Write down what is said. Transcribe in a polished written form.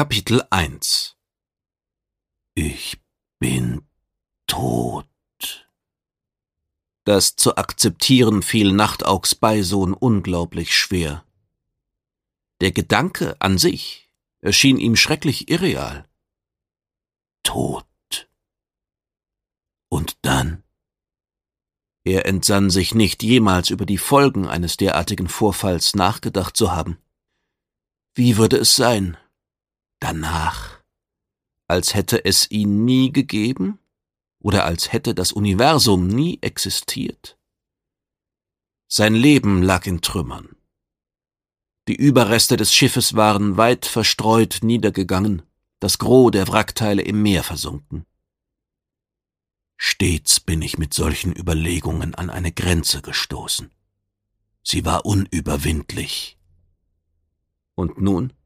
Kapitel 1 Ich bin tot. Das zu akzeptieren fiel Nachtaugs Beisohn unglaublich schwer. Der Gedanke an sich erschien ihm schrecklich irreal. Tot. Und dann? Er entsann sich nicht, jemals über die Folgen eines derartigen Vorfalls nachgedacht zu haben. Wie würde es sein? Danach? Als hätte es ihn nie gegeben? Oder als hätte das Universum nie existiert? Sein Leben lag in Trümmern. Die Überreste des Schiffes waren weit verstreut niedergegangen, das Gros der Wrackteile im Meer versunken. Stets bin ich mit solchen Überlegungen an eine Grenze gestoßen. Sie war unüberwindlich. Und nun?